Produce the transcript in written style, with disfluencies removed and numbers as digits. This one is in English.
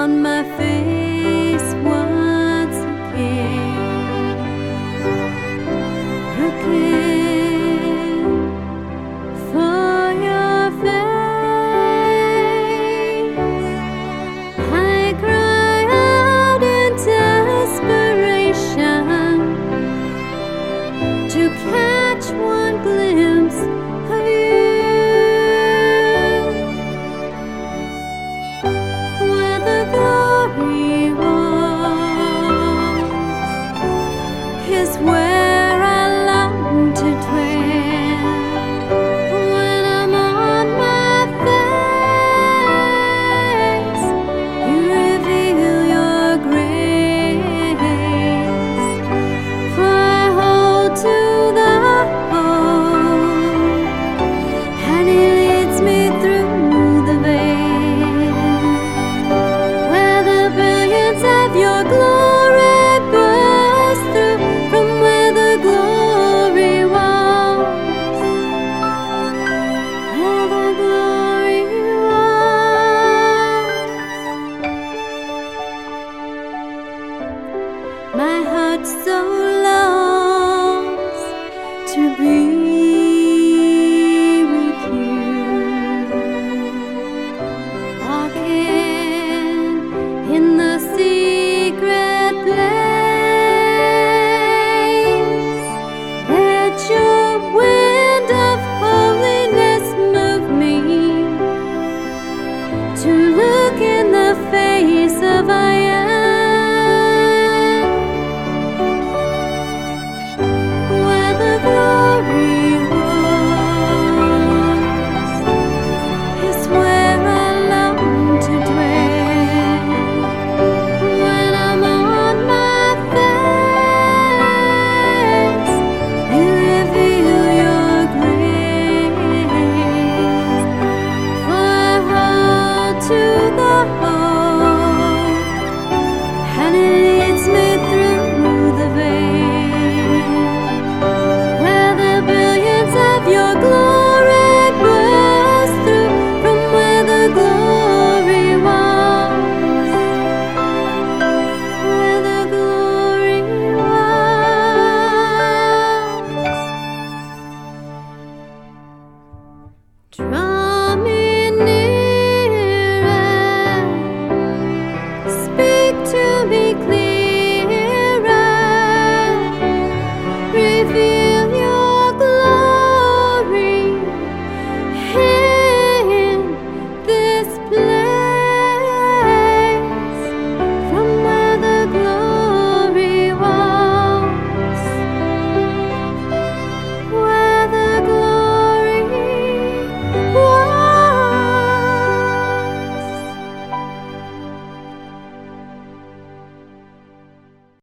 on my face once again, looking for your face. I cry out in desperation to catch one glimpse of you. Where the glory was is where I long to dwell. When I'm on my face, you reveal your grace. For I hold to the hope, and He leads me through the veil, where the brilliance of your glory bursts through, from where the glory was, where the glory was. My heart so longs to be